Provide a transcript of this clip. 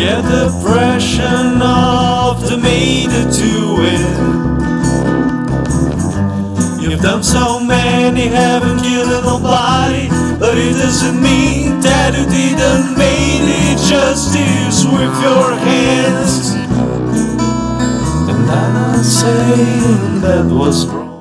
get the impression of the made to it. You've done so many, haven't killed nobody, but it doesn't mean that you didn't make it justice with your hands. And I'm not saying that was wrong.